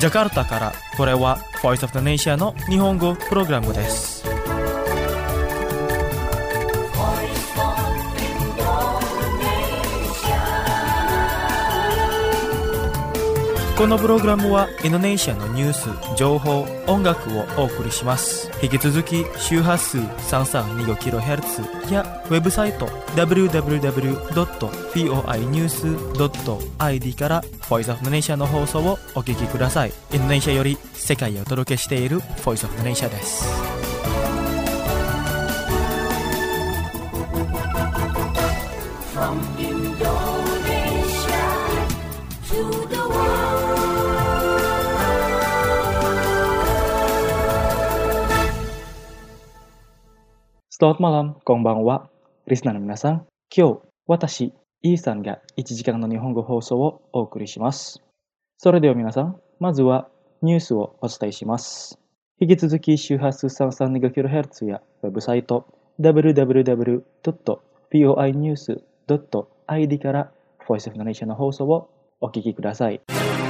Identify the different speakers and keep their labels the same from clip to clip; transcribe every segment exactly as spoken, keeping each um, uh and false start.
Speaker 1: ジャカルタから、これは Voice of the Nation の日本語プログラムです。このプログラムはインドネシアのニュース、情報、音楽をお送りします。引き続き周波数 さんさんにごキロヘルツ やウェブサイト ダブリューダブリューダブリュードットフォーニュースドットアイディー から Voice of the Nation の放送をお聞きください。インドネシアより世界へお届けしている Voice of the Nation です。From Indonesia to the Selamat malam, konbanwa, listenerの皆さん。今日、私、イーさんがいちじかんの日本語放送をお送りします。それでは皆さん、まずはニュースをお伝えします。引き続き周波数 さんさんにごキロヘルツ やウェブサイト ダブリューダブリューダブリュードットフォーニュースドットアイディー から Voice of the Nation の放送をお聞きください。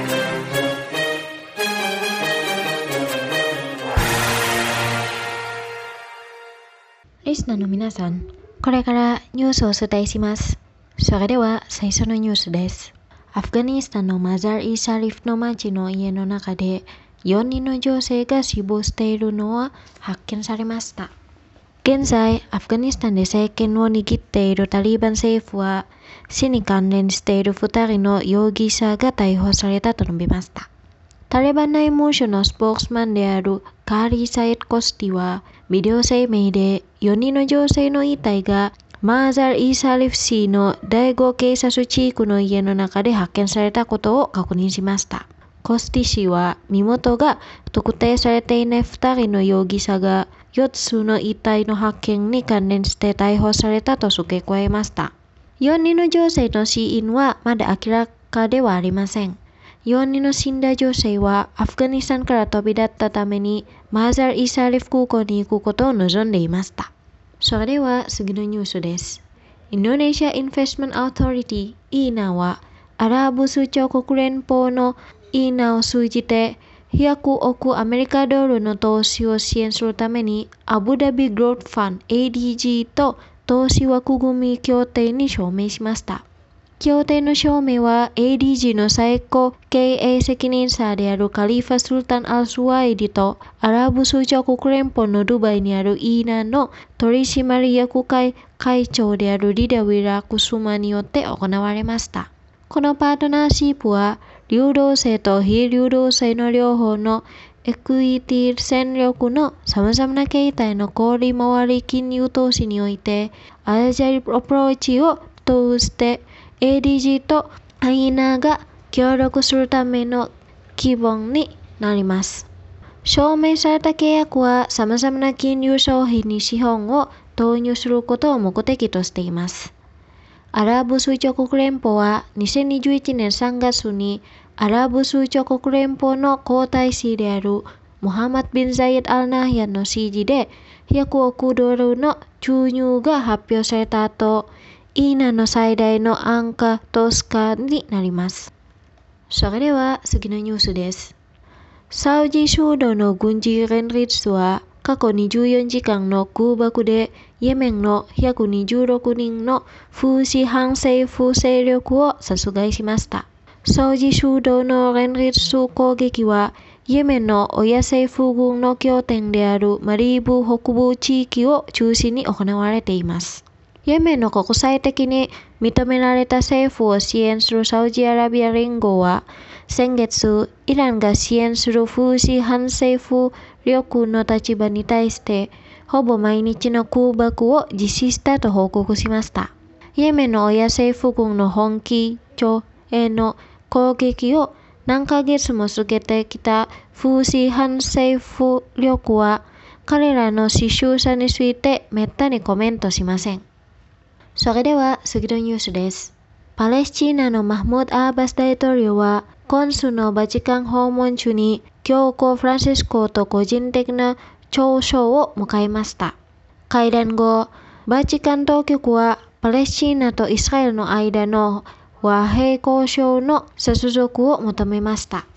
Speaker 2: リスナーの皆さん、これからニュースをお伝えします。それでは最初のニュースです。アフガニスタンのマザー・イ・シャリフの町の家の中でよにんの女性が死亡しているのは発見されました。現在、アフガニスタンで政権を握っているタリバン政府は、死に関連しているふたりの容疑者が逮捕されたと述べました。タリバン内務省のスポークスマンであるカーリー・サイッド・コスティは、ビデオ声明でよにんの女性の遺体がマーザー・イ・サリフ市のだいご警察地区の家の中で発見されたことを確認しました。コスティ氏は身元が特定されていないふたりの容疑者がよっつの遺体の発見に関連して逮捕されたと付け加えました。よにんの女性の死因はまだ明らかではありません。よにんの死んだ女性はアフガニスタンから飛び立ったためにマーザー・イ・サリフ空港に行くことを望んでいました。それでは次のニュースです。インドネシア・インベストメント・アウトリティ イーナ はアラブ首長国連邦の イーナ を通じてひゃくおくアメリカドルの投資を支援するためにアブダビ・グロース・ファンド エーディージー と投資枠組み協定に署名しました。協定の署名は エーディージー の最高経営責任者であるカリファ・スルタン・アル・スワイディとアラブ首長国連邦のドバイにあるイーナの取締役会会長であるリダウィラ・クスマによって行われました。このパートナーシップは流動性と非流動性の両方のエクイティ戦略の様々な形態の小売回り金融投資においてアジャイルアプローチを通してエーディージー とアイーナが協力するための基本になります。証明された契約は様々な金融商品に資本を投入することを目的としています。アラブ首長国連邦はにせんにじゅういちねんさんがつにアラブ首長国連邦の皇太子であるムハマド・ビン・ザイエド・アル・ナヒヤンの指示でひゃくおくドルの注入が発表された後、イーナの最大の安価投資家になります。それでは次のニュースです。サウジ主導の軍事連立は過去にじゅうよじかんの空爆でイエメンのひゃくにじゅうろくにんのフーシ反政府勢力を殺害しました。サウジ主導の連立攻撃はイエメンの親政府軍の拠点であるマリブ北部地域を中心に行われています。イエメンの国際的に認められた政府を支援するサウジアラビア連合は、先月、イランが支援するフーシ反政府力の立場に対して、ほぼ毎日の空爆を実施したと報告しました。イエメンの親政府軍の本気徴への攻撃を何ヶ月も続けてきたフーシ反政府力は、彼らの死傷者についてめったにコメントしません。それでは次のニュースです。パレスチナのマフムード・アーバス大統領は、今週のバチカン訪問中に教皇フランシスコと個人的な朝食を迎えました。会談後、バチカン当局はパレスチナとイスラエルの間の和平交渉の接続を求めました。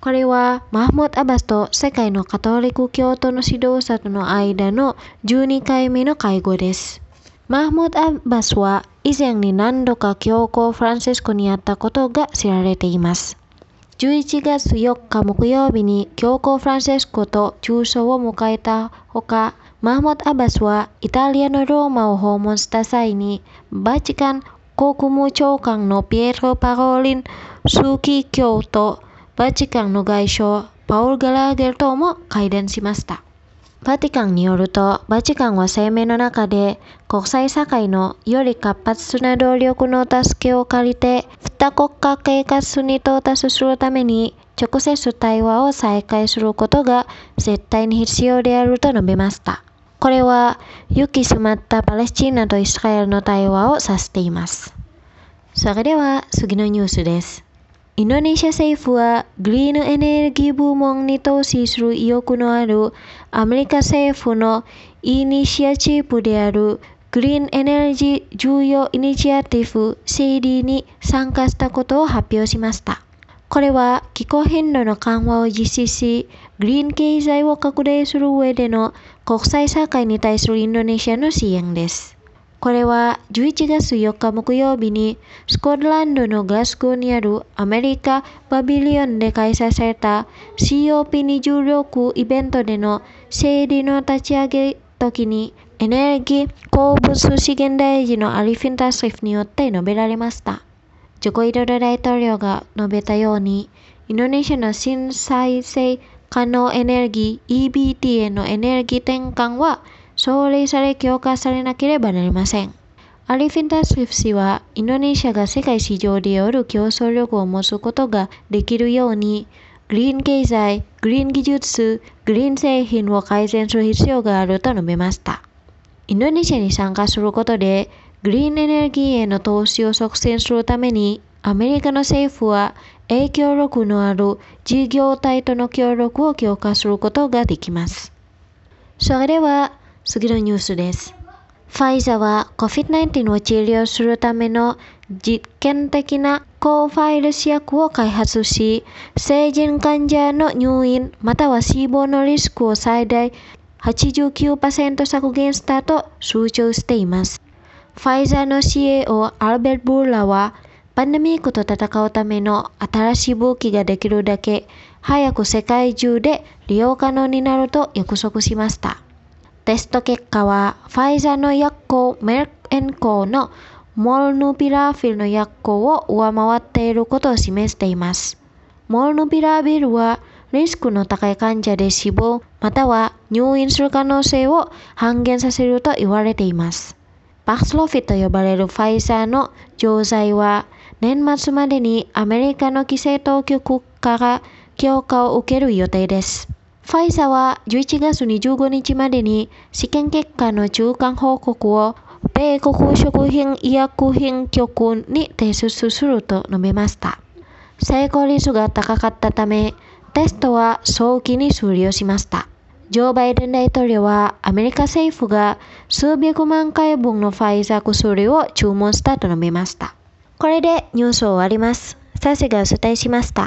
Speaker 2: これはマフムド・アバスと世界のカトリック教徒の指導者との間のじゅうにかいめの会合です。マフムド・アバスは以前に何度か教皇フランシスコに会ったことが知られています。じゅういちがつよっか木曜日に教皇フランシスコと中葬を迎えたほか、マフムド・アバスはイタリアのローマを訪問した際に、バチカン国務長官のピエトロ・パロリン枢機卿とバチカンの外相パウル・ガラーゲルとも会談しました。バティカンによると、バチカンは声明の中で、国際社会のより活発な努力の助けを借りて、二国家計画に到達するために、直接対話を再開することが絶対に必要であると述べました。これは、行き詰まったパレスチナとイスラエルの対話を指しています。それでは、次のニュースです。インドネシア政府はグリーンエネルギー部門に投資する意欲のあるアメリカ政府のイニシアチブであるグリーンエネルギー重要イニシアティブ シーディー に参加したことを発表しました。これは気候変動の緩和を実施し、グリーン経済を拡大する上での国際社会に対するインドネシアの支援です。これはじゅういちがつよっか木曜日にスコットランドのグラスゴーにあるアメリカパビリオンで開催された シーオーピーにじゅうろく イベントでのシェーディの立ち上げ時にエネルギー鉱物資源大臣のアリフィン・タスリフによって述べられました。ジョコ・ウィドド大統領が述べたように、インドネシアの新再生可能エネルギー イービーティー へのエネルギー転換は奨励され強化されなければなりません。アリフィン・タスリフ氏は、インドネシアが世界市場でよる競争力を持つことができるように、グリーン経済、グリーン技術、グリーン製品を改善する必要があると述べました。インドネシアに参加することで、グリーンエネルギーへの投資を促進するために、アメリカの政府は影響力のある事業体との協力を強化することができます。それでは、次のニュースです。ファイザーは コビッドナインティーン を治療するための実験的な抗ウイルス薬を開発し、成人患者の入院または死亡のリスクを最大 はちじゅうきゅうパーセント 削減したと主張しています。ファイザーの シーイーオー アルベルト・ブーラは、パンデミックと戦うための新しい武器ができるだけ早く世界中で利用可能になると約束しました。テスト結果は、ファイザーの薬効メルクエンコーのモルヌピラビルの薬効を上回っていることを示しています。モルヌピラビルは、リスクの高い患者で死亡または入院する可能性を半減させると言われています。パクスロフィと呼ばれるファイザーの錠剤は、年末までにアメリカの規制当局から許可を受ける予定です。ファイザーはじゅういちがつにじゅうごにちまでに試験結果の中間報告を米国食品医薬品局に提出すると述べました。成功率が高かったため、テストは早期に終了しました。ジョー・バイデン大統領はアメリカ政府が数百万回分のファイザー薬を注文したと述べました。これでニュースを終わります。サシがお伝えしました。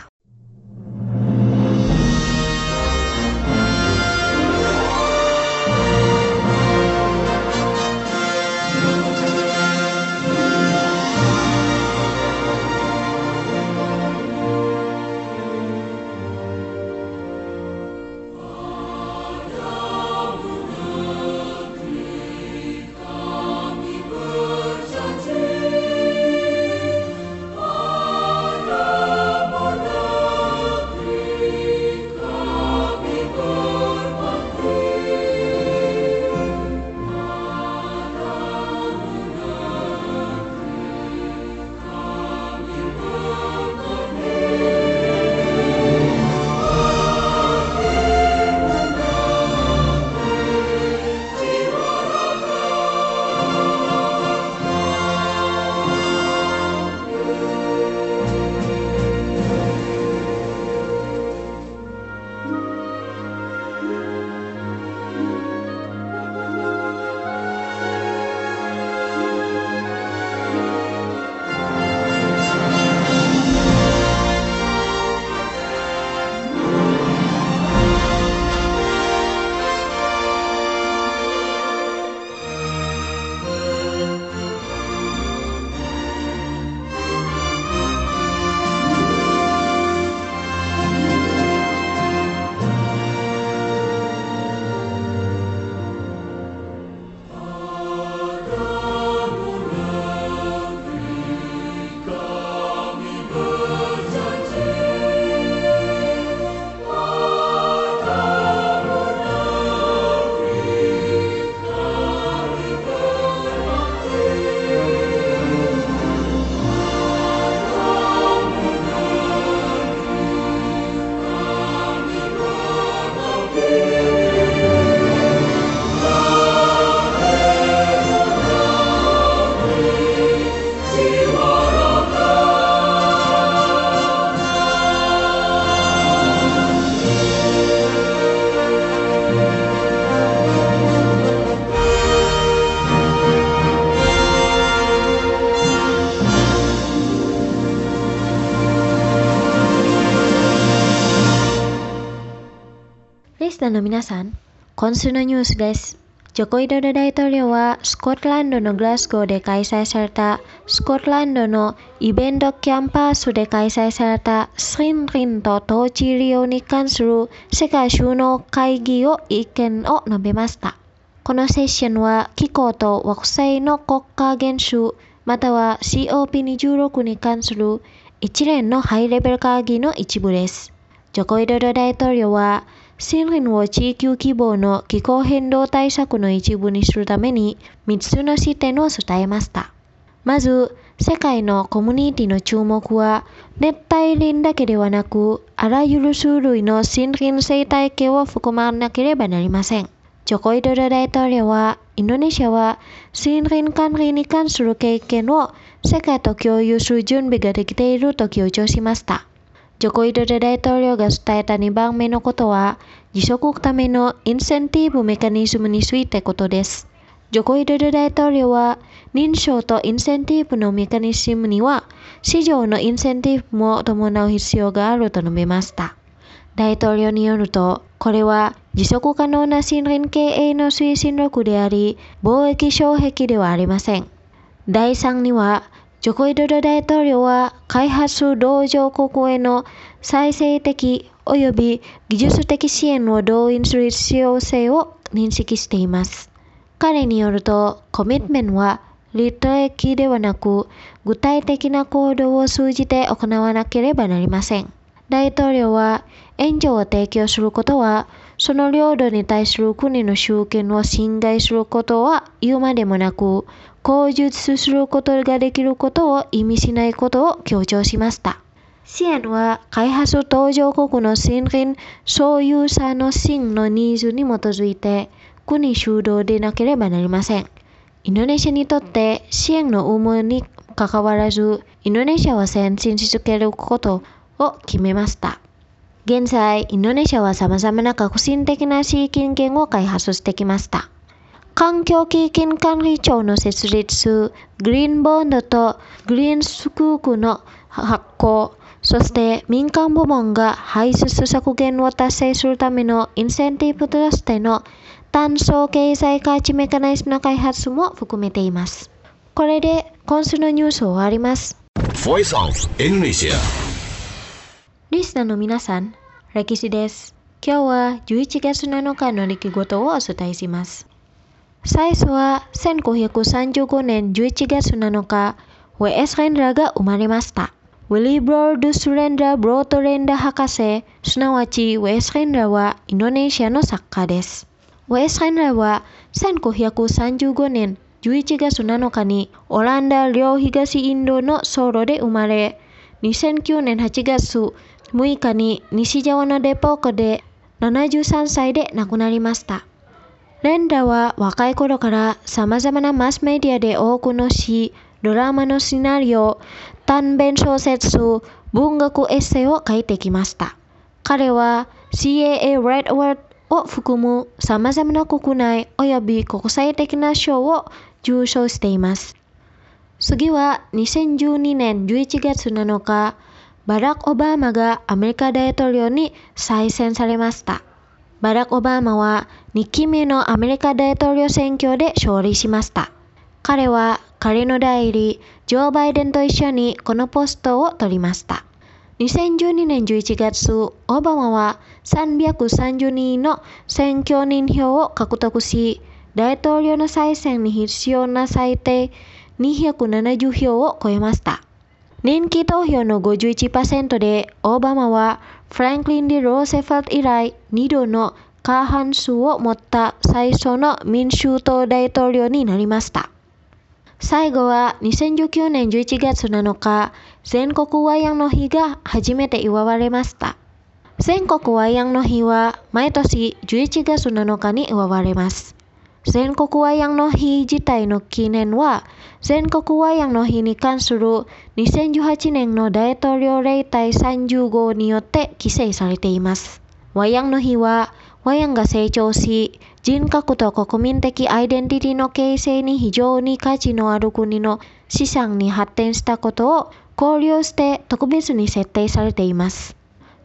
Speaker 2: ナーの皆さん、今週のニュースです。ジョコ・ウィドド大統領はスコットランドのグラスゴーで開催されたスコットランドのイベントキャンパスで開催された森林と統治利用に関する世界首脳会議を意見を述べました。このセッションは気候と惑星の国家元首または シーオーピーにじゅうろく に関する一連のハイレベル会議の一部です。ジョコ・ウィドド大統領は森林を地球規模の気候変動対策の一部にするためにみっつの視点を伝えました。まず、世界のコミュニティの注目は熱帯林だけではなく、あらゆる種類の森林生態系を含まなければなりません。ジョコ・ウィドド大統領は、インドネシアは森林管理に関する経験を世界と共有する準備ができていると強調しました。ジョコ・ウィドド大統領が伝えたにばんめのことは、持続ためのインセンティブメカニズムについてことです。ジョコ・ウィドド大統領は、認証とインセンティブのメカニズムには、市場のインセンティブも伴う必要があると述べました。大統領によると、これは持続可能な森林経営の推進力であり、貿易障壁ではありません。だいさんには、ジョコ・ウィドド大統領は開発同情国への再生的及び技術的支援を動員する必要性を認識しています。彼によると、コミットメントは利益ではなく、具体的な行動を通じて行わなければなりません。大統領は、援助を提供することは、その領土に対する国の主権を侵害することは言うまでもなく、口述することができることを意味しないことを強調しました。支援は開発途上国の森林所有者の真のニーズに基づいて国主導でなければなりません。インドネシアにとって支援の有無にかかわらず、インドネシアは先進し続けることを決めました。現在、インドネシアは様々な革新的な資金源を開発してきました。環境基金管理庁の設立、グリーンボンドとグリーンスクークの発行、そして民間部門が排出削減を達成するためのインセンティブとしての炭素経済価値メカニズムの開発も含めています。これで今週のニュースを終わります。
Speaker 3: Voice of Indonesia。
Speaker 2: リスナーの皆さん、歴史です。今日はじゅういちがつなのかの出来事をお伝えします。最初はせんきゅうひゃくさんじゅうごねんじゅういちがつなのか、ウェスレンダーが生まれました。ウィリー・ブロード・スレンダー・ブロートレンダー博士、すなわちウェスレンダーはインドネシアの作家です。ウェスレンダーはせんきゅうひゃくさんじゅうごねんじゅういちがつなのかにオランダ領東インドのソウルで生まれ、にせんきゅうねんはちがつむいかに西ジャワのデポークでななじゅうさんさいで亡くなりました。レンダーは若い頃から様々なマスメディアで多くの詩、ドラマのシナリオ、短編小説、文学エッセイを書いてきました。彼は シーエーエー Red Award を含む様々な国内及び国際的な賞を受賞しています。次はにせんじゅうにねんじゅういちがつなのか、バラク・オバマがアメリカ大統領に再選されました。バラク・オバマはにきめのアメリカ大統領選挙で勝利しました。彼は彼の代理、ジョー・バイデンと一緒にこのポストを取りました。にせんじゅうにねんじゅういちがつ、オバマはさんびゃくさんじゅうにんの選挙人票を獲得し、大統領の再選に必要な最低にひゃくななじゅうひょうを超えました。人気投票の ごじゅういちパーセント で、オバマはフランクリン・ディ・ローセフェルト以来にどの過半数を持った最初の民主党大統領になりました。最後はにせんじゅうきゅうねんじゅういちがつなのか、全国ワヤンの日が初めて祝われました。全国ワヤンの日は毎年じゅういちがつなのかに祝われます。全国ワヤンの日自体の記念は、全国ワヤンの日に関するにせんじゅうはちねんの大統領令第さんじゅうごうによって規制されています。ワヤンの日は、ワヤンが成長し、人格と国民的アイデンティティの形成に非常に価値のある国の資産に発展したことを考慮して特別に設定されています。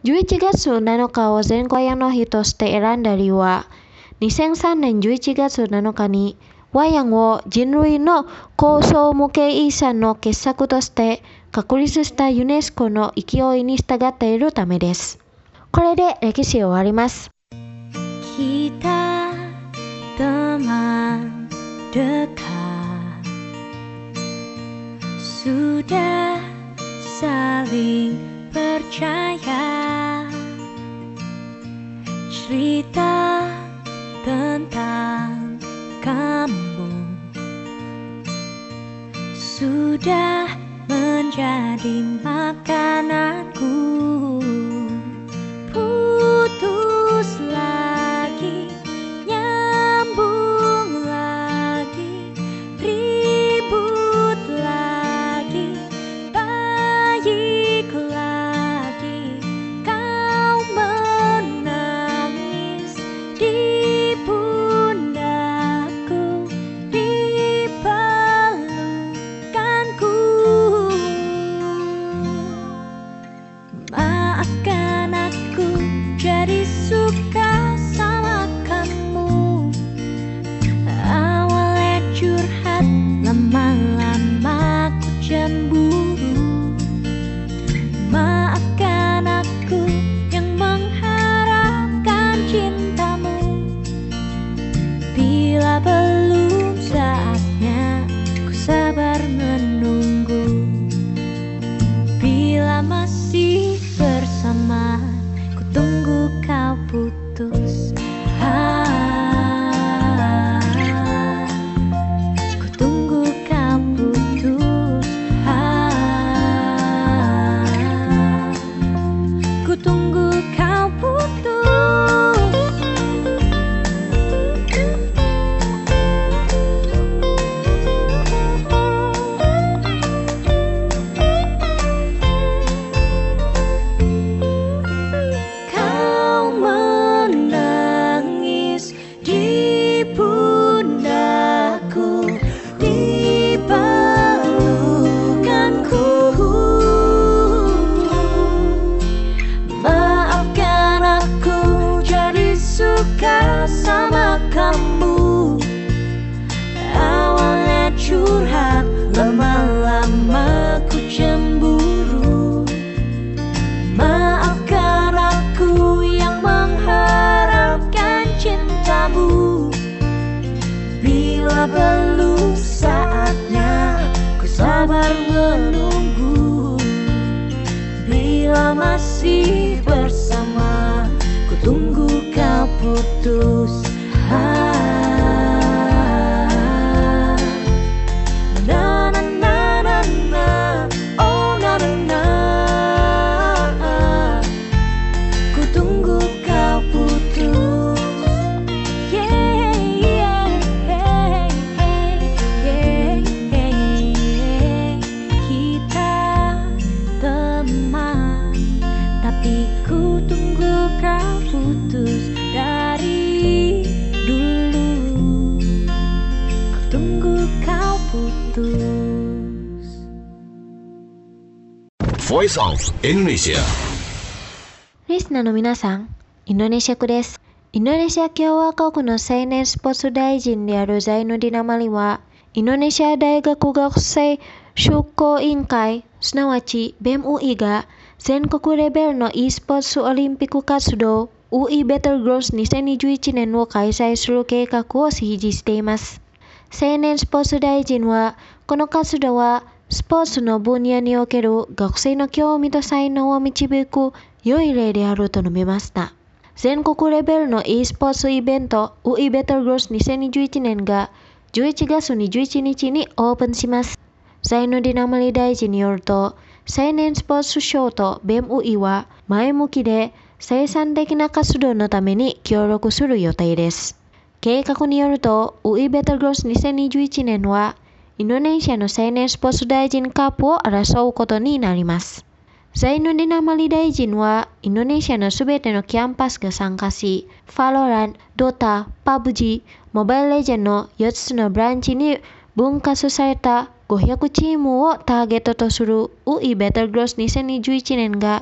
Speaker 2: じゅういちがつなのかを全国ワヤの日として選んだ理由は、にせんさんねんじゅういちがつなのかにワヤンを人類の構想無形遺産の傑作として確立したユネスコの勢いに従っているためです。これで歴史を終わります。Kita teman dekat, sudah saling percaya, cerita tentang kamu sudah menjadi makananku. Putus lagi, nyambung lagi, ribut lagi, baik lagi. Kau menangis di pundakku, di pelukanku. Maafkan aku jadi suka sama kamu. Awalnya curhat, lama-lama ku cemburu. Maafkan aku yang mengharapkan cintamu. Bila belum saatnya, ku sabar menunggu. Bila masih bersama, ku tunggu kau putus. Ah, ku tunggu kau putus. Ah, ku tunggu kau putus. Kau menangis di pundakku, di pelukanku. Maafkan aku jadi suka sama kamu. Awalnya curhat, lama-lama ku cemburu. Maafkan aku yang mengharapkan cintamu. Bila belum saatnya, ku sabar menunggu. Bila masih bersama, ku tunggu kau putus. Ah, na na na na na, oh na na na. Ku tunggu kau putus. Yeah, yeah, yeah, yeah, yeah. Kita teman, tapi ku tunggu kau putus dari dulu. Ku tunggu kau putus.
Speaker 3: Voice of Indonesia.
Speaker 2: リスナーの皆さん、インドネシア区です。インドネシア共和国の青年スポーツ大臣であるザイヌディン・アマリは、インドネシア大学学生振興委員会、すなわち ベムユーイー が全国レベルの e スポーツオリンピック活動 ユーイー ベトルグロスにせんにじゅういちねんを開催する計画を指示しています。青年スポーツ大臣は、この活動はスポーツの分野における学生の興味と才能を導く良い例であると述べました。全国レベルの e スポーツイベント ユーイー ベトルグロスにせんにじゅういちねんがじゅういちがつにじゅういちにちにオープンします。ザイヌディン・アマリ大臣によると、青年スポーツ省と ベムユーイー は前向きで生産的な活動のために協力する予定です。計画によると、ユーイー ベトルグロスにせんにじゅういちねんはインドネシアの青年スポーツ大臣カップを争うことになります。ザイヌディン・アマリ大臣はインドネシアのすべてのキャンパスが参加し、ファロラン、ドタ、パブジ、モバイルレジェンドのよっつのブランチに分割されたごひゃくチームをターゲットとするユーイー ベトルグロスにせんにじゅういちねんが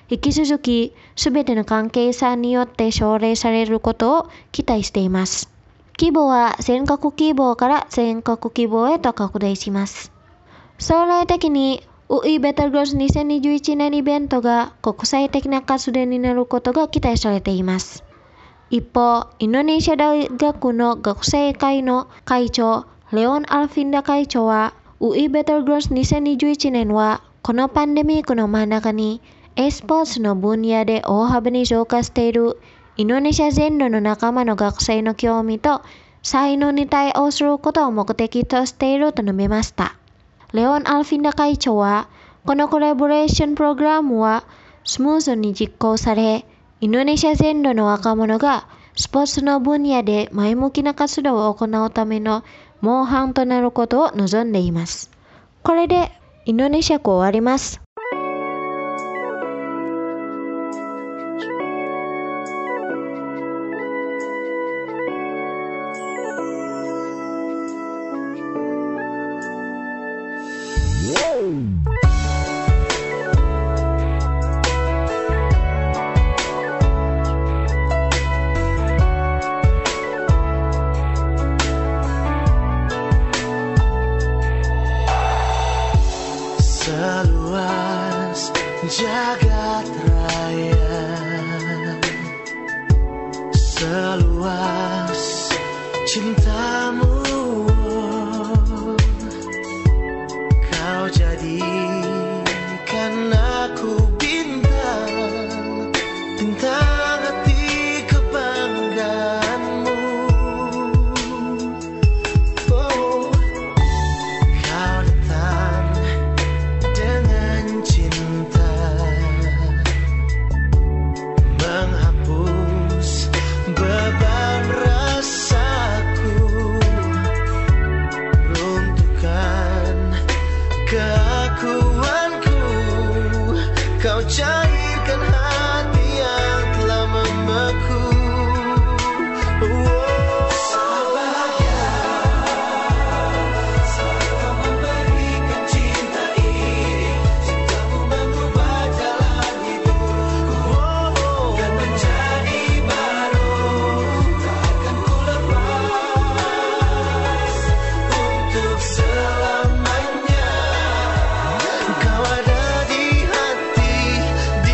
Speaker 2: 引き続きすべての関係者によって奨励されることを期待しています。規模は全国規模から全国規模へと拡大します。将来的に ユーイー Better Girls にせんにじゅういちねんイベントが国際的な活動になることが期待されています。一方、インドネシア大学の学生会の会長、レオン・アルフィンダ会長は、ユーイー Better Girls にせんにじゅういちねんは、このパンデミックの真ん中に、e スポーツの分野で大幅に増加しているインドネシア全土の仲間の学生の興味と才能に対応することを目的としていると述べました。レオン・アルフィンダ会長は、このコラボレーションプログラムはスムーズに実行され、インドネシア全土の若者がスポーツの分野で前向きな活動を行うための模範となることを望んでいます。これでインドネシア語終わります。
Speaker 4: Seluas jagat raya, seluas cintamu, kau jadikan aku bintang, bintang hati kebanggaanmu. Oh, kau datang dengan cinta, menghapus beban rasaku, runtuhkan keakuanku, kau cairkan hati yang telah membeku. Oh, sabarnya, saat kau memberikan cinta ini, cintamu mengubah jalan hidupku, dan menjadi baru, tak akan ku lepas untuk selamanya. Kau ada di hati, di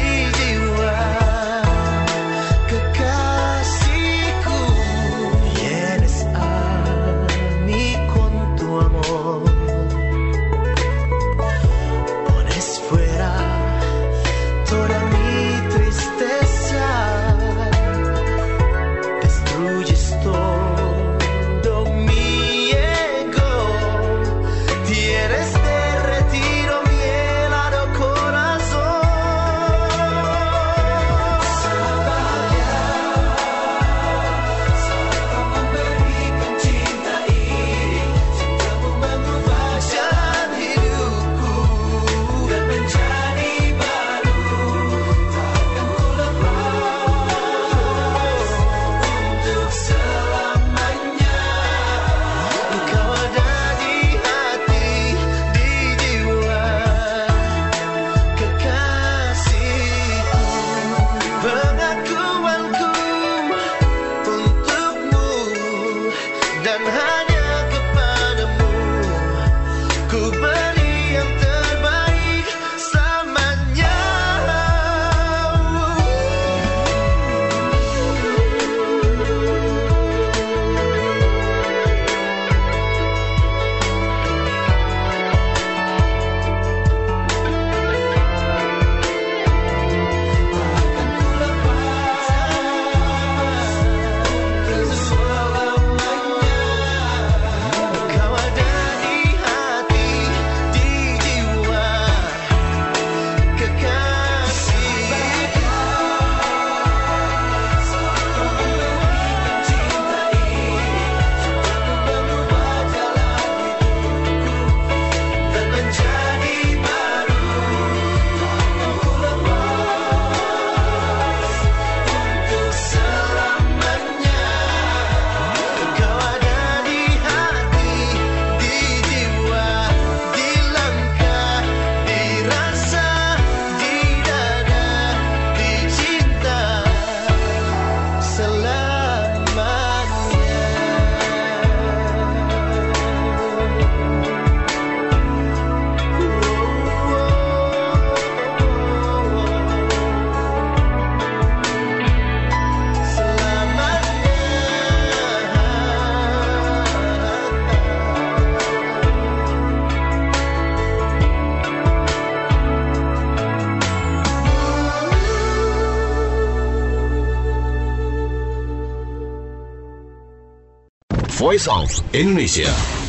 Speaker 3: Voice of Indonesia.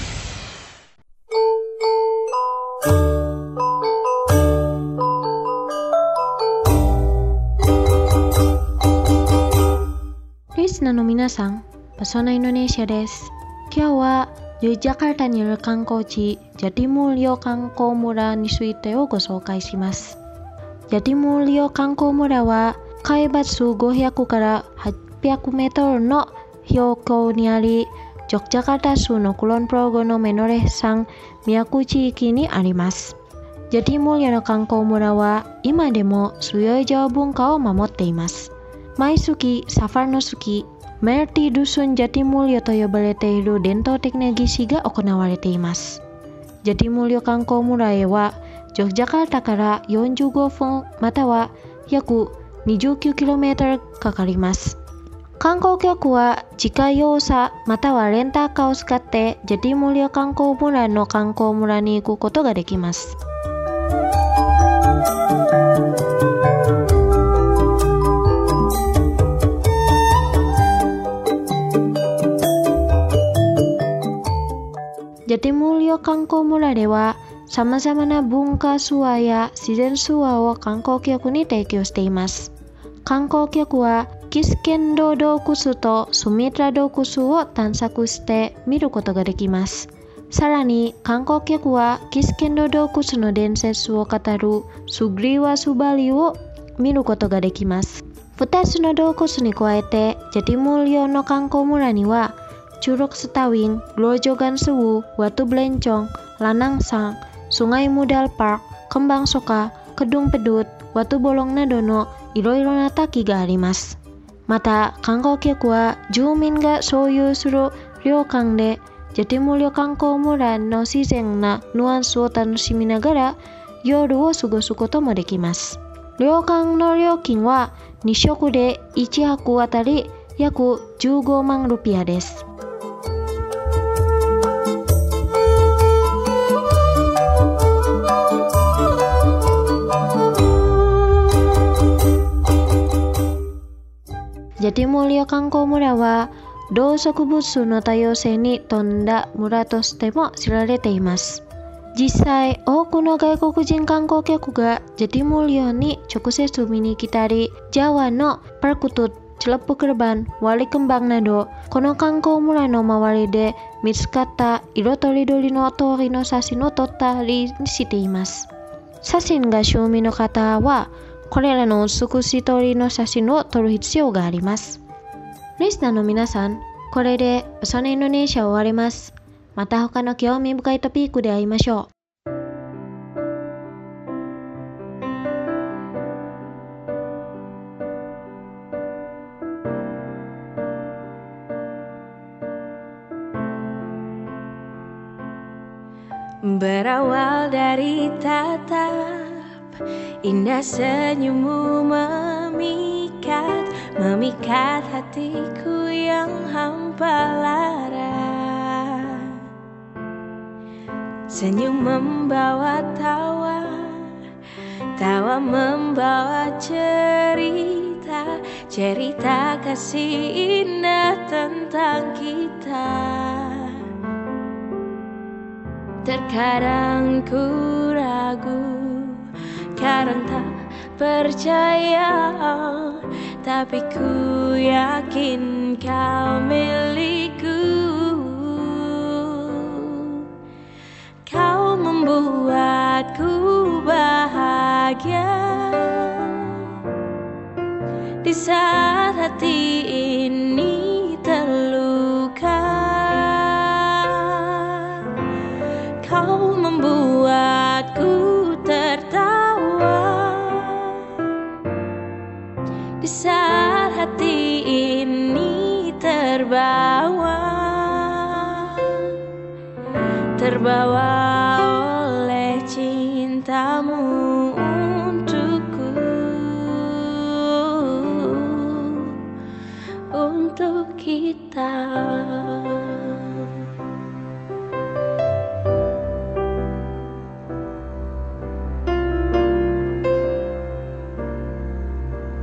Speaker 2: Listener no minasan, Pesona Indonesia desu. Kyou wa Yogyakarta ni aru kankouchi Jatimulyo Kankou-mura ni tsuite o gosoukai shimasu. Jatimulyo Kankou-mura wa kaibatsuごひゃくからはっぴゃくメートルの標高にあり、ジョグジャカルタ州のクロンプロゴのメノレ山都地域にあります。ジャティムリョの観光村は今でも強い縄文化を守っています。毎月サファルの月、メルティ・ドゥスン・ジャティムリョと呼ばれている伝統的な儀式が行われています。ジャティムリョ観光村へはジョグジャカルタからよんじゅうごふんまたは約 にじゅうきゅうキロメートル かかります。観光客は自家用車またはレンタカーを使ってジャティムリョ観光村の観光村に行くことができます。ジャティムリョ観光村ではさまざまな文化ツアーや自然ツアーを観光客に提供しています。観光客はキスケンド洞窟とスミトラ洞窟を探索して見ることができます。さらに観光客はキスケンド洞窟の伝説を語るスグリワスバリを見ることができます。ふたつの洞窟に加えてジャティムリョの観光村にはCurug Setawing, Grojogan Sewu, Watu Belencong, Lanang Sang, Sungai Mudal Park, Kembang Soka, Kedung Pedut, Watu Bolong Nadono, iro-iro na taki ga arimasu. Mata, kankou kyaku wa jumin ga souyuu suru ryokan de Jatimulyo Kankou Mura no shizen na nuansu o tanoshimi nagara yoru o sugosu koto mo dekimasu. Ryokan no ryokin waに食でいち泊あたり約じゅうごまんルピアです。ジャティムリョ観光村は動植物の多様性に富んだ村としても知られています。実際、多くの外国人観光客がジャティムリョに直接見に来たり、ジャワのパルクトゥ、チェルプクルバン、ワリクンバンなど、この観光村の周りで見つかった色とりどりの通りの写真を撮ったりしています。写真が趣味の方は、これらの美しい通りの写真を撮る必要があります。リスナーの皆さん、これでPesonaインドネシア終わります。また他の興味深いトピックで会いましょう。
Speaker 5: Berawal dari tatap indah senyummu memikat, memikat hatiku yang hampa lara. Senyum membawa tawa, tawa membawa cerita, cerita kasih indah tentang kita. Terkadang ku ragu karena tak percaya, tapi ku yakin kau milikku. Kau membuatku bahagia di saat hati ini terluka. Kau membuatku tertawa di saat hati ini terbawa, terbawa oleh cintamu untukku, untuk kita.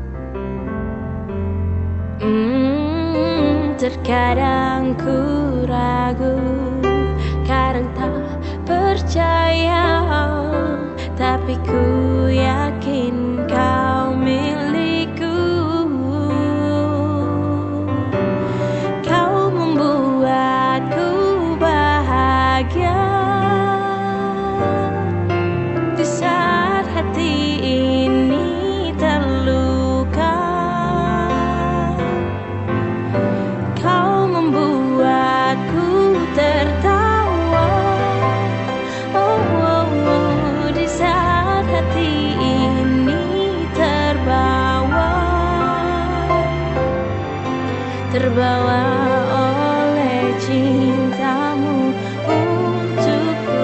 Speaker 5: Terkadang ku ragu, kadang tak percaya, tapi ku yakin kau milikku. Kau membuatku bahagia di saat hati ini terluka. Kau membuatku tertawa, oh, oh, oh, di saat hati ini terbawa, terbawa oleh cintamu untukku,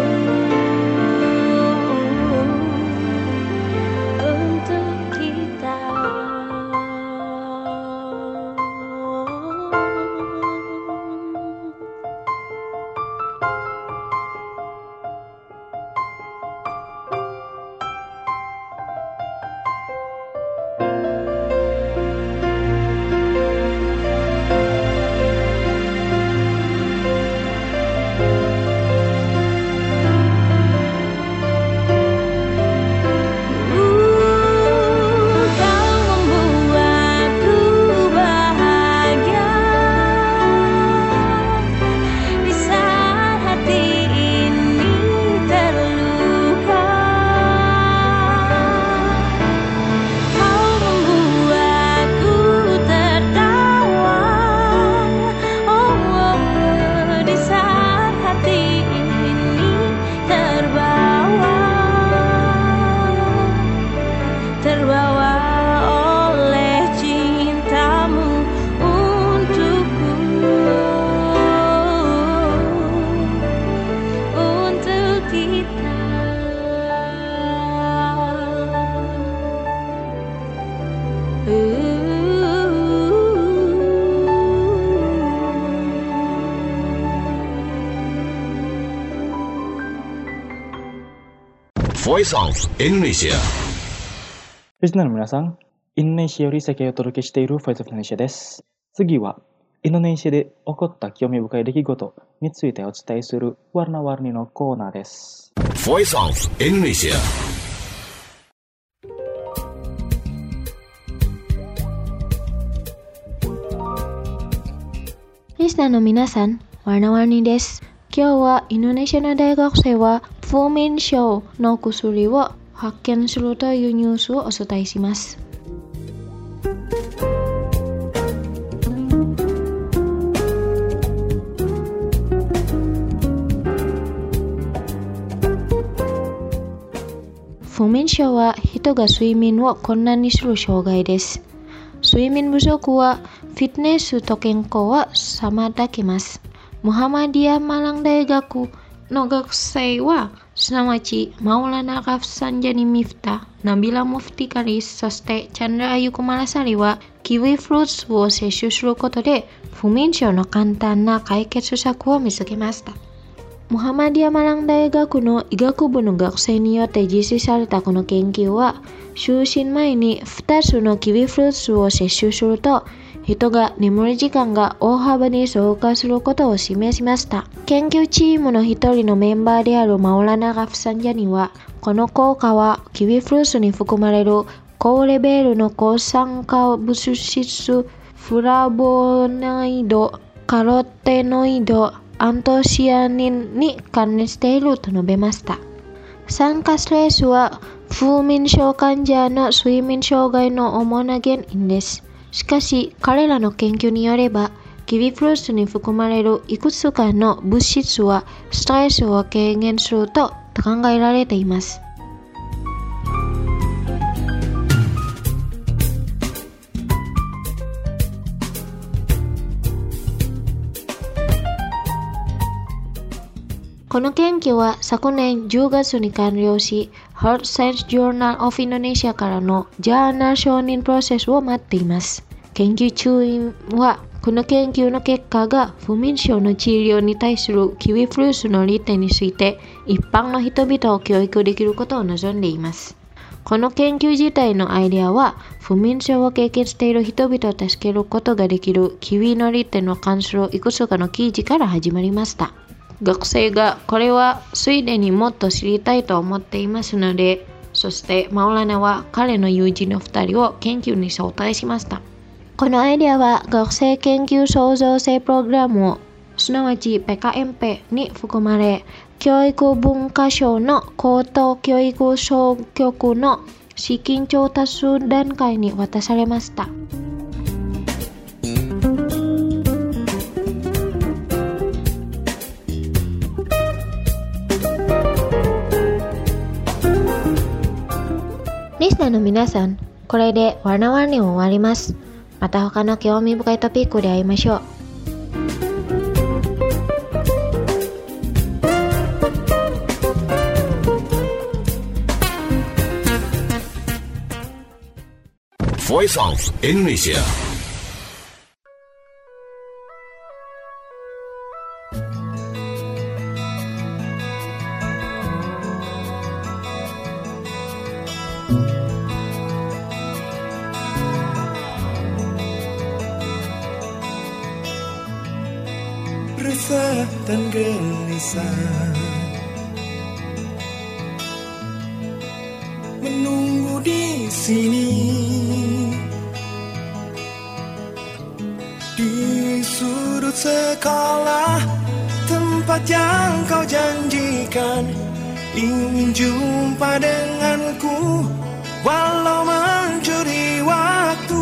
Speaker 5: untuk kita. Terbawa oleh cintamu untukku, untuk kita.
Speaker 3: Voice of Indonesia。
Speaker 1: リスナーの皆さん、インドネシアより先をお届けしているフォイスオブインドネシアです。次は、インドネシアで起こった興味深い出来事についてお伝えするワナワニのコーナーです。
Speaker 3: Voice of Indonesia。
Speaker 2: リスナーの皆さん、ワナワニです。今日はインドネシアの大学生は不眠症の薬を発見するというニュースをお伝えします。不眠症は人が睡眠を困難にする障害です。睡眠不足はフィットネスと健康を妨げます。ムハマディアマラン大学の学生はすなわちマウラナ・ラフサンジャニ・ミフタ、ナビラ・ムフティカリス、そしてチャンドラ・アユコマラサリはキウイフルーツを摂取することで不眠症の簡単な解決策を見つけました。ムハマディアマラン大学の医学部の学生によって実施されたこの研究は、就寝前にふたつのキウイフルーツを摂取すると人が眠る時間が大幅に増加することを示しました。研究チームの一人のメンバーであるマウラナ・ガフサンジャニは、この効果はキウイフルーツに含まれる高レベルの抗酸化物質、フラボノイド、カロテノイド、アントシアニンに関連していると述べました。酸化ストレスは不眠症患者の睡眠障害の主な原因です。しかし、彼らの研究によれば、キウイフルーツに含まれるいくつかの物質はストレスを軽減すると考えられています。この研究は昨年じゅうがつに完了し、Heart Science Journal of Indonesia からのジャーナル承認プロセスを待っています。研究中員は、この研究の結果が不眠症の治療に対するキウイフルーツの利点について一般の人々を教育できることを望んでいます。 この研究自体のアイデアは、不眠症を経験している人々を助けることができるキウイの利点に関するいくつかの記事から始まりました。学生がこれはついでにもっと知りたいと思っていますので、そしてマウラナは彼の友人のふたりを研究に招待しました。このアイデアは学生研究創造性プログラム、すなわち ピーケーエムピー に含まれ、教育文化省の高等教育総局の資金調達段階に渡されました。リスナーの皆さん、これでワナワニを終わります。また他の興味深いトピックで会いましょう。
Speaker 3: Voice of Indonesia.
Speaker 4: Resah dan gelisah menunggu di sini, di sudut sekolah, tempat yang kau janjikan, ingin jumpa denganku walau mencuri waktu.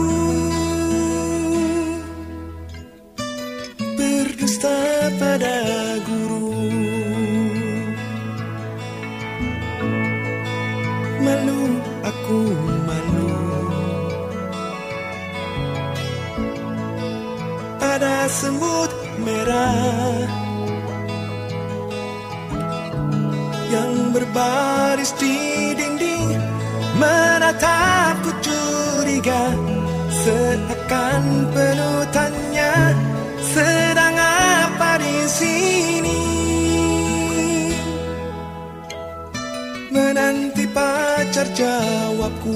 Speaker 4: Berdusta pada guru, malu aku malu. Ada semut merah yang berbaris di dinding, menatapku curiga, seakan penuh tanya, sedang apa di sini? Menanti pacar jawabku.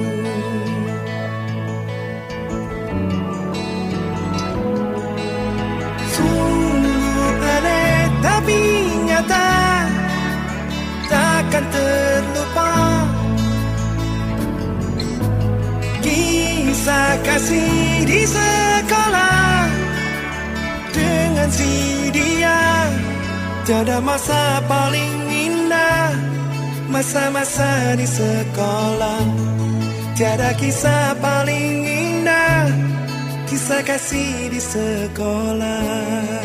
Speaker 4: Sungguh aneh tapi nyata, takkan terlupa kisah kasih di sekolah dengan si dia. Tiada masa paling indah, masa-masa di sekolah. Tiada kisah paling indah, kisah kasih di sekolah.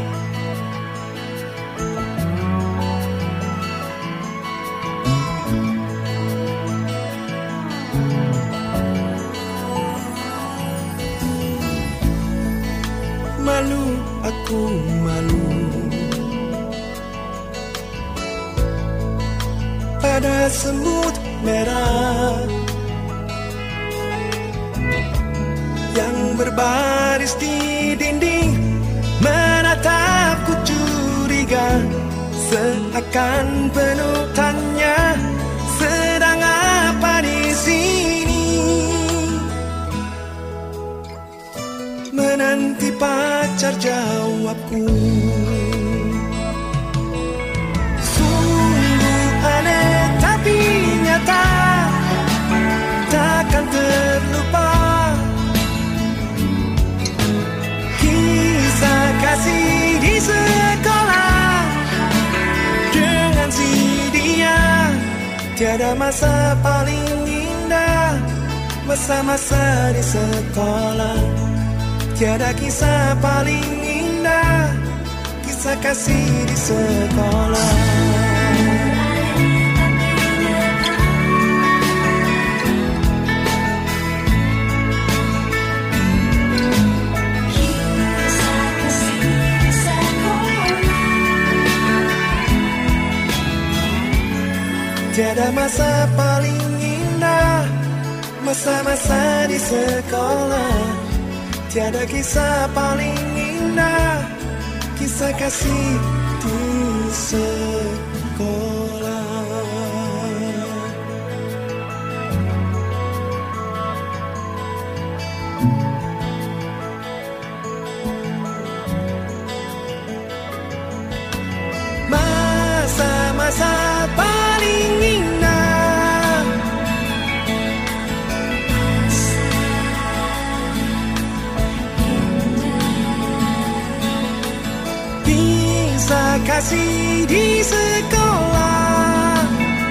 Speaker 4: Malu aku malu pada semut merah yang berbaris di dinding, menatapku curiga, seakan penuh tanya, sedang apa di sini? Menanti pacar jawabku. Sungguh aneh tapi nyata, takkan terlupa kisah kasih di sekolah dengan si dia. Tiada masa paling indah, masa-masa di sekolah. Tiada kisah paling indah, kisah kasih di sekolah. Tiada masa paling indah, masa-masa di sekolah. Tiada kisah paling indah, kisah kasih di sekolah. kasih di sekolah.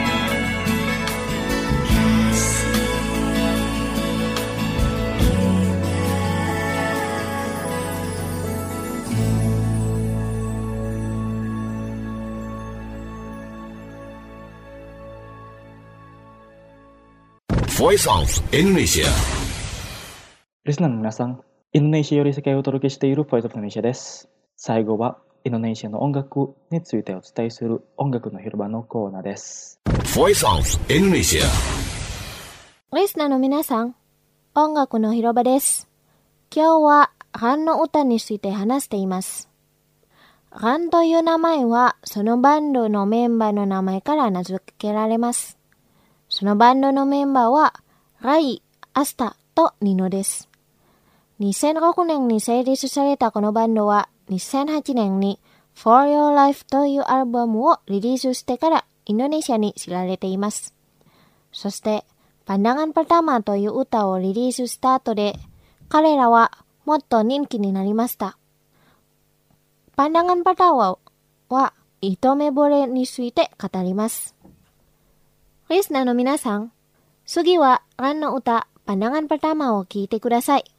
Speaker 3: Voice of Indonesia.
Speaker 1: リスナーの皆さん、インドネシアより世界をお届けしている Voice of Indonesia です。最後はインドネシアの音楽についてお伝えする音楽の広場のコーナーです。
Speaker 3: Voice of Indonesia。
Speaker 2: リスナーの皆さん、音楽の広場です。今日はランの歌について話しています。ランという名前はそのバンドのメンバーの名前から名付けられます。そのバンドのメンバーはライ、アスタとニノです。にせんろくねんに成立されたこのバンドはにせんはちねんに For Your Life というアルバムをリリースしてからインドネシアに知られています。そしてPandangan Pertamaという歌をリリースした後で彼らはもっと人気になりました。Pandangan Pertamaは一目惚れについて語ります。リスナーの皆さん、次はランの歌Pandangan Pertamaを聴いてください。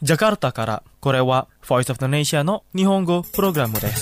Speaker 1: ジャカルタから、これは Voice of Indonesia の日本語プログラムです。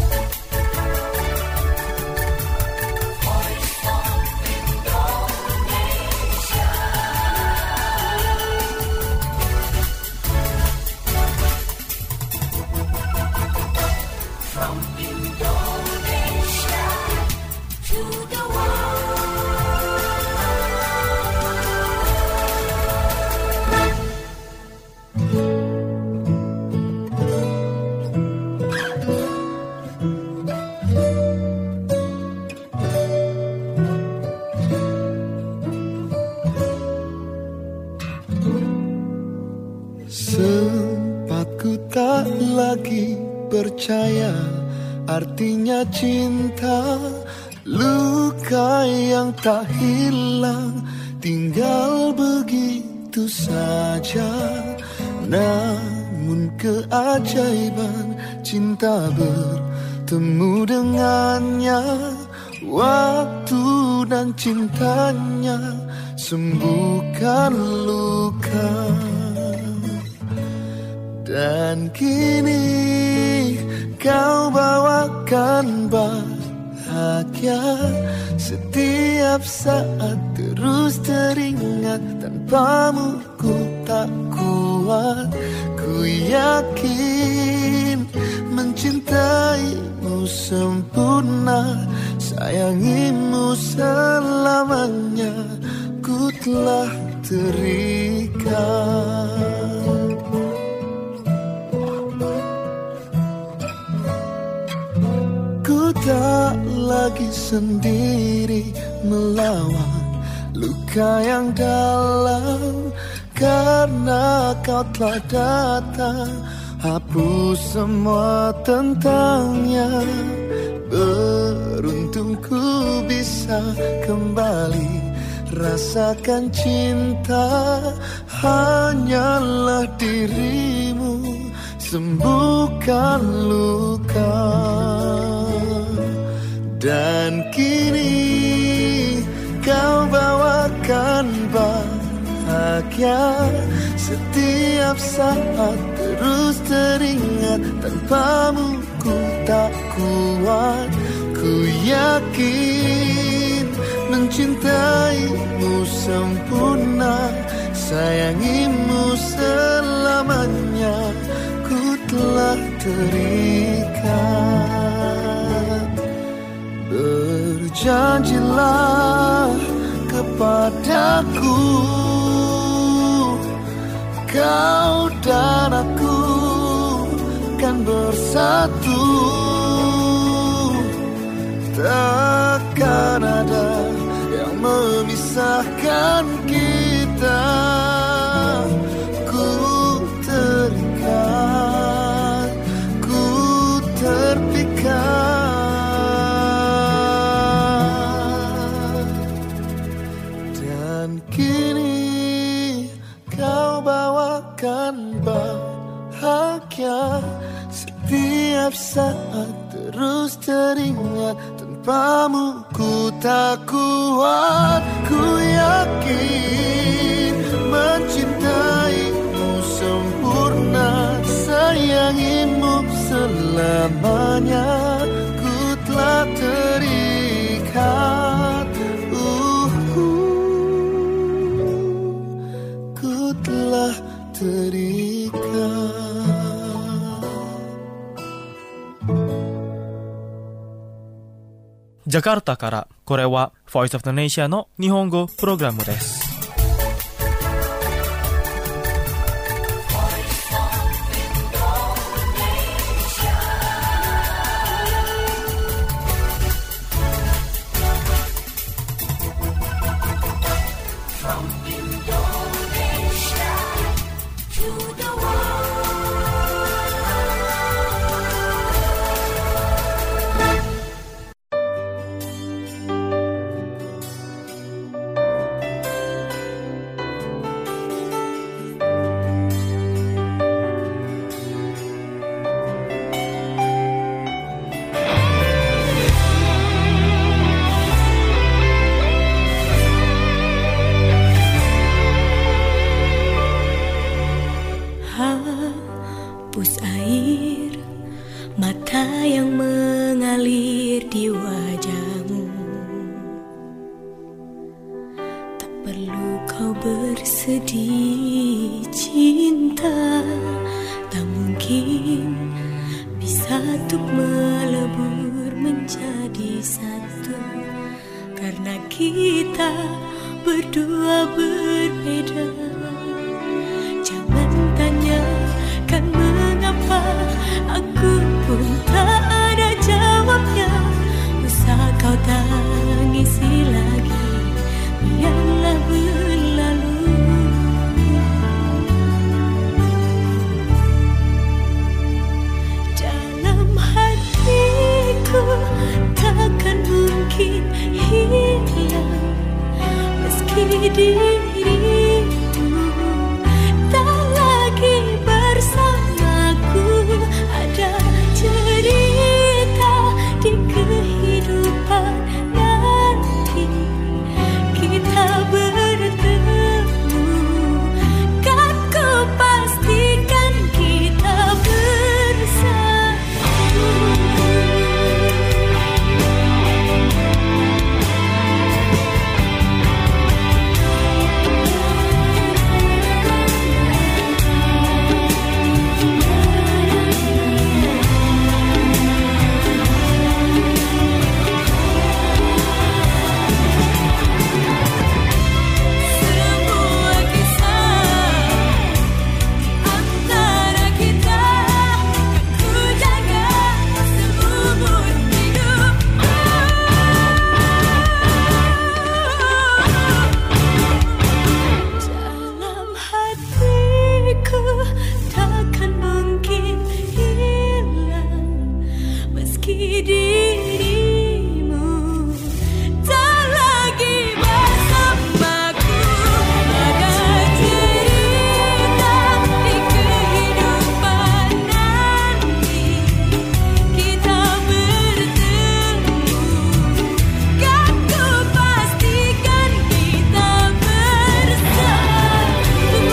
Speaker 4: Sempat ku tak lagi percaya artinya cinta, luka yang tak hilang tinggal begitu saja. Namun keajaiban cinta bertemu dengannya, waktu dan cintanya sembuhkan luka. Dan kini kau bawakan bahagia, setiap saat terus teringat, tanpamu ku tak kuat. Ku yakin mencintaimu sempurna, sayangimu selamanya, ku telah terikat. Tak lagi sendiri melawan luka yang dalam, karena kau telah datang hapus semua tentangnya. Beruntung ku bisa kembali rasakan cinta, hanyalah dirimu sembuhkan luka. Dan kini kau bawakan bahagia, setiap saat terus teringat, tanpamu ku tak kuat. Ku yakin mencintaimu sempurna, sayangimu selamanya, ku telah terikat. Berjanjilah kepadaku, kau dan aku kan bersatu, takkan ada yang memisahkan kita. Ku terikat, ku terpikat. Kini kau bawakan bahagia, setiap saat terus teringat, tanpamu ku tak kuat. Ku yakin mencintaimu sempurna, sayangimu selamanya, ku telah terikat. Telah terikat.
Speaker 1: Jakarta から、これは Voice of Indonesia の日本語プログラムです。
Speaker 5: perlu kau bersedih cinta, tak mungkin bisa untuk melebur menjadi satu, karena kita berdua berbeda. Jangan tanyakan mengapa, aku pun tak ada jawabnya. Usah kau tangisi lagi, biarlah berlalu. Dalam hatiku takkan mungkin hilang, meski dirimu tak lagi bersamaku. Ada cerita di kehidupan nanti, kita bertemu, kan ku pastikan kita bersatu. Semua kisah antara kita kan ku jaga seumur hidup. Dalam hatiku takkan mungkin hilang, meski dirimu tak lagi bersamaku. Ada cerita di kehidupan nanti, kita bertemu, kan ku pastikan kita bersatu.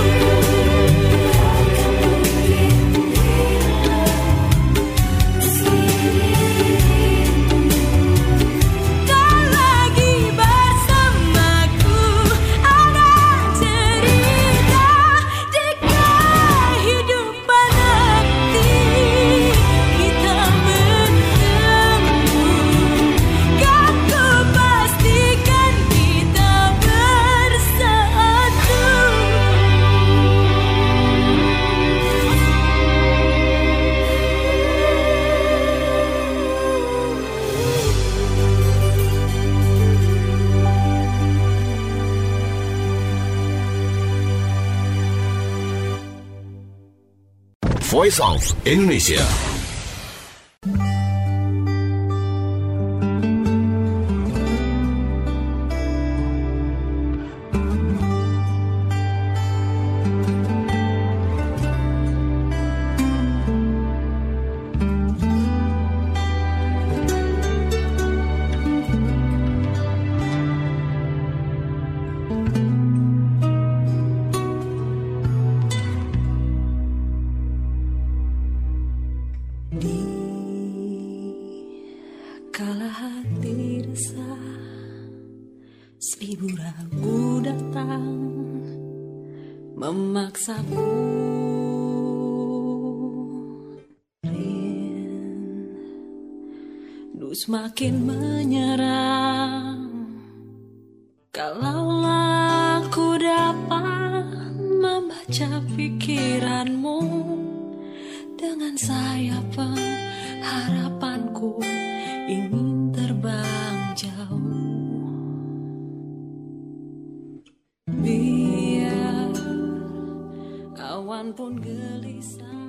Speaker 5: Tak lagi bersamaku. Ada cerita di kehidupan nanti, kita bertemu, kan ku pastikan kita bersatu.
Speaker 3: Voice of Indonesia. Kala hati resah, seribu ragu datang memaksaku. Rindu semakin menyerang. Kalaulah ku dapat membaca pikiranmu dengan sayap harapanku ingin terbang jauh. Biar awan pun gelisah.